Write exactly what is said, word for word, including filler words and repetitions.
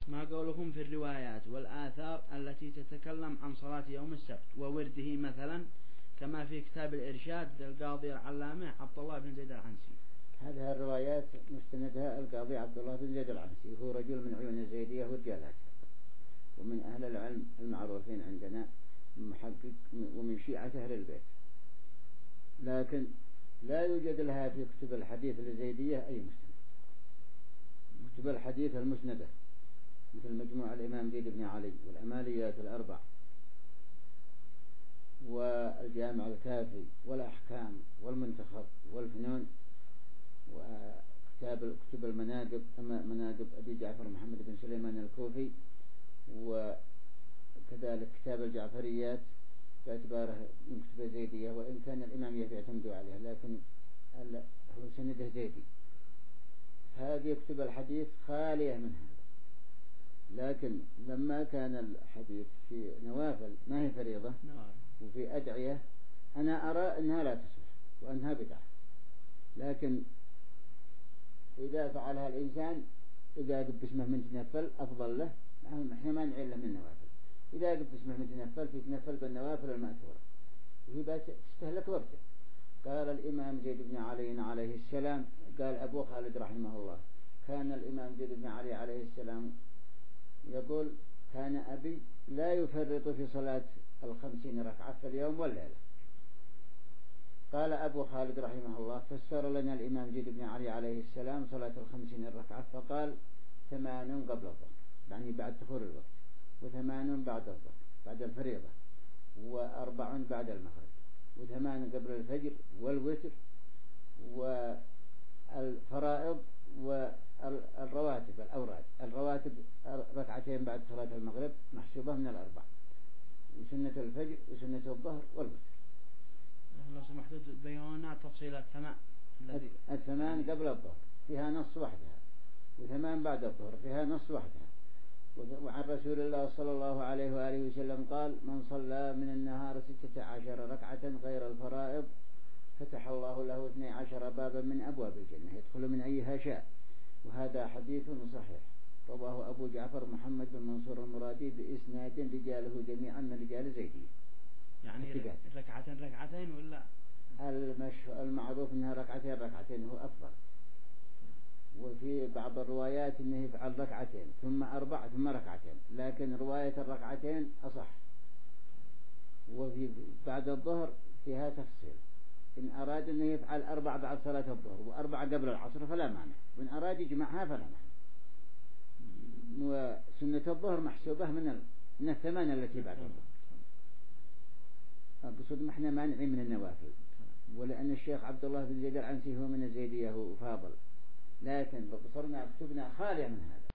ما قولكم في الروايات والآثار التي تتكلم عن صلاة يوم السبت وورده مثلا كما في كتاب الإرشاد للقاضي العلامة عبد الله بن زيد العنسي؟ هذه الروايات مستندها القاضي عبد الله بن زيد العنسي، هو رجل من عيون الزيدية ورجالات، ومن أهل العلم المعروفين عندنا، محقق ومن شيعة أهل البيت، لكن لا يوجد لها في كتب الحديث الزيدية أي مسند. كتب الحديث المسندة مثل مجموع الإمام زيد بن علي والأماليات الأربع والجامع الكافي والأحكام والمنتخب والفنون وكتاب كتب المناقب مناقب أبي جعفر محمد بن سليمان الكوفي، وكذلك كتاب الجعفريات باعتباره من كتب زيدية، وإن كان الإمامية يعتمدوا عليه لكن هو سنده زيدي. هذه كتب الحديث خالية من هذا، لكن لما كان الحديث في نوافل ما هي فريضة وفي أدعية أنا أرى أنها لا تصح وأنها بدعة، لكن إذا فعلها الإنسان إذا قد باسمه من تنفل أفضل له، إحنا ما نعين له من النوافل. إذا قد باسمه من تنفل في تنفل بالنوافل المأثورة وهي بس تستهلك وقته. قال الإمام زيد بن علي عليه السلام، قال أبو خالد رحمه الله، كان الإمام زيد بن علي عليه السلام يقول كان أبي لا يفرط في صلاة الخمسين ركعة في اليوم والليلة. قال أبو خالد رحمه الله فسر لنا الإمام زيد بن علي عليه السلام صلاة الخمسين الركعة فقال ثمان قبل الظهر، يعني بعد دخول الوقت، وثمان بعد الظهر بعد الفريضة، وأربع بعد المغرب، وثمان قبل الفجر والوتر والفرائض والرواتب الأوراد. الرواتب ركعتين بعد صلاة المغرب محسوبة من الأربع، وسنة الفجر وسنة الظهر والوتر. لو سمحت بيونا تفصيلات ثمان. الثمان قبل الظهر فيها نص وحدها، وثمان بعد الظهر فيها نص وحدها. وعن رسول الله صلى الله عليه وآله وسلم قال من صلى من النهار ستة عشر ركعة غير الفرائض فتح الله له اثني عشر بابا من أبواب الجنة يدخل من أيها شاء. وهذا حديث صحيح رواه أبو جعفر محمد بن منصور المرادي بإسناد رجاله جميعا من رجال زيدي. يعني ركعتين ركعتين ولا المعروف أنها ركعتين ركعتين هو أفضل، وفي بعض الروايات أنه يفعل ركعتين ثم أربع ثم ركعتين، لكن رواية الركعتين أصح. وفي بعد الظهر فيها تفصيل، إن أراد أنه يفعل أربع بعد صلاة الظهر وأربع قبل العصر فلا مانع، وإن أراد يجمعها فلا مانع. وسنة الظهر محسوبة من من الثمان التي بعد الظهر. أقصد ما احنا مانع من النوافل، ولأن الشيخ عبد الله بن زيد العنسي هو من الزيدية وفاضل، لكن بصرنا كتبنا خالية من هذا.